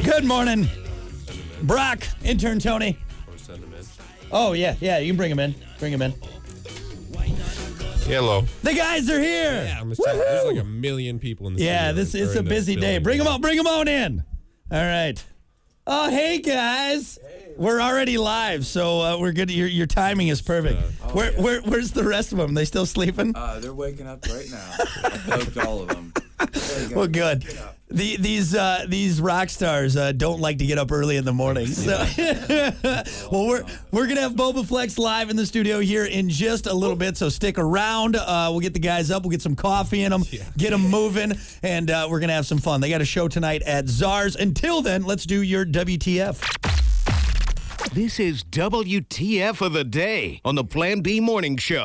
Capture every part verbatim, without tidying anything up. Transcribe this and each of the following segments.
Good morning. Brock, intern Tony. Or send them in. Oh, yeah, yeah, you can bring him in. Bring him in. Hello. The guys are here. Yeah, I'm just saying, there's like a million people in the Yeah, studio, this or is in a the busy day. building. Bring them on, bring them on in. All right. Oh, hey, guys. We're already live, so uh, we're good. Your, your timing is perfect. Uh, oh, where, yeah. where, where's the rest of them? They still sleeping? Uh, they're waking up right now. I poked all of them. There you go. Well, good. Get up. The, these uh, these rock stars uh, don't like to get up early in the morning. So, well, we're we're gonna have Boba Flex live in the studio here in just a little bit. So stick around. Uh, we'll get the guys up. We'll get some coffee in them, Yeah. get them moving, and uh, we're gonna have some fun. They got a show tonight at Czars. Until then, let's do your W T F. This is W T F of the day on the Plan B Morning Show.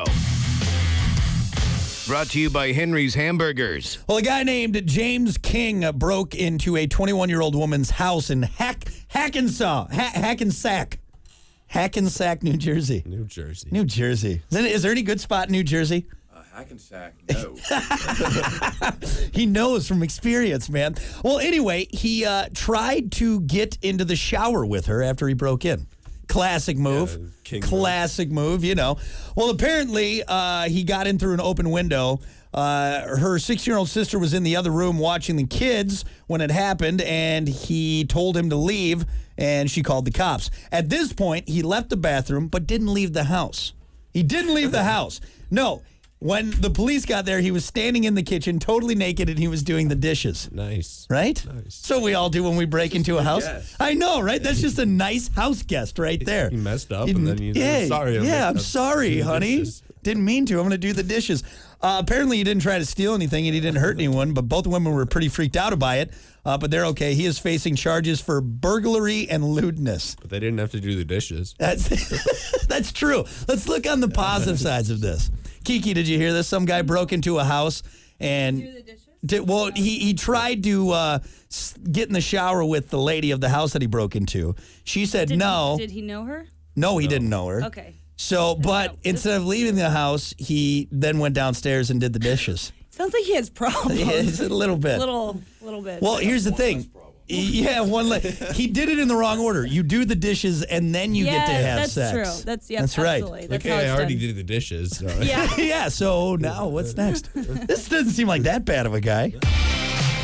Brought to you by Henry's Hamburgers. Well, a guy named James King uh, broke into a twenty-one-year-old woman's house in Hack Hackensaw, ha- Hackensack, Hackensack, New Jersey. New Jersey. New Jersey. Is there, is there any good spot in New Jersey? Uh, Hackensack, no. He knows from experience, man. Well, anyway, he uh, tried to get into the shower with her after he broke in. Classic move. Yeah, king Classic move. you know. Well, apparently, uh, he got in through an open window. Uh, her six-year-old sister was in the other room watching the kids when it happened, and he told him to leave, and she called the cops. At this point, he left the bathroom, but didn't leave the house. He didn't leave the house. No. When the police got there, he was standing in the kitchen, totally naked, and he was doing the dishes. Nice. Right? Nice. So we all do when we break into a house. guest. I know, right? That's just a nice house guest right there. You messed up, You and then you yeah, said, sorry. I'm yeah, making I'm up sorry, the honey. dishes." Didn't mean to. I'm going to do the dishes. Uh, apparently, he didn't try to steal anything, and he didn't hurt anyone, but both women were pretty freaked out by it, uh, but they're okay. He is facing charges for burglary and lewdness. But they didn't have to do the dishes. That's, that's true. Let's look on the positive sides of this. Kiki, did you hear this? Some guy broke into a house and Do the dishes? did, well, he, he tried to uh, s- get in the shower with the lady of the house that he broke into. She said Did no. He, did he know her? no, he didn't know her. Okay. So, but no. instead of leaving the house, he then went downstairs and did the dishes. Sounds like he has problems. Yeah, it's a little bit. little, little bit. Well, here's the thing. Yeah, one. Le- he did it in the wrong order. You do the dishes and then you get to Yes, have that's sex. true. That's yeah, That's right. absolutely. That's Okay, how I it's already done. did the dishes. So. Yeah. Yeah. So now what's next? This doesn't seem like that bad of a guy.